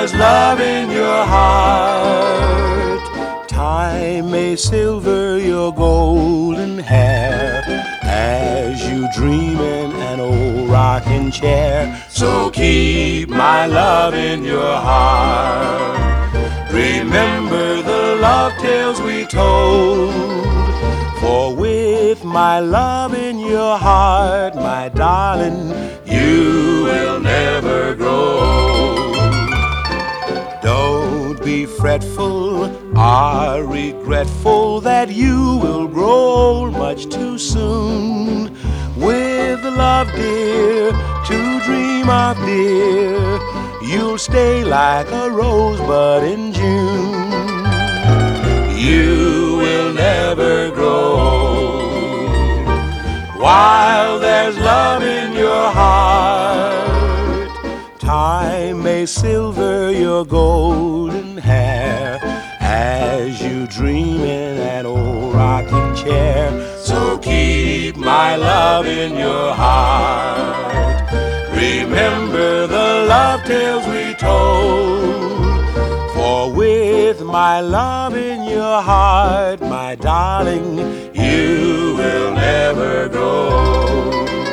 there's love in your heart, time may silver your golden hair as you dream in an old rocking chair. So keep my love in your heart. Remember the love tales we told, for with my love in your heart, my darling, you will never grow old. Don't be fretful or regretful that you will grow old much too soon. With love, dear, to dream of, dear, you'll stay like a rosebud in June. You will never grow old while there's love in your heart. Time may silver your golden hair as you dream in an old rocking chair. So keep my love in your heart. Remember the love tales we told, for with my love in your heart, my darling, you will never grow old.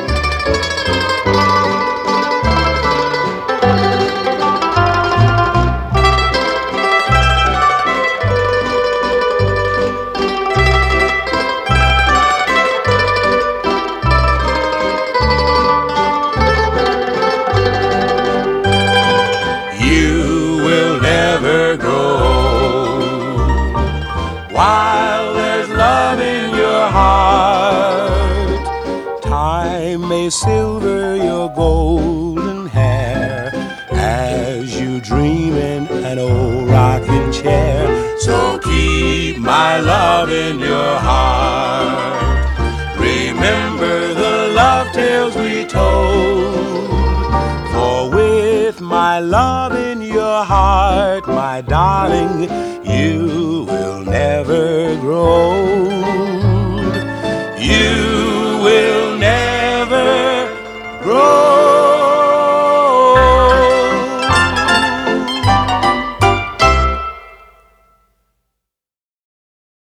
While there's love in your heart, time may silver your golden hair as you dream in an old rocking chair. So keep my love in your heart. Remember the love tales we told, for with my love in your heart, my darling, you will never grow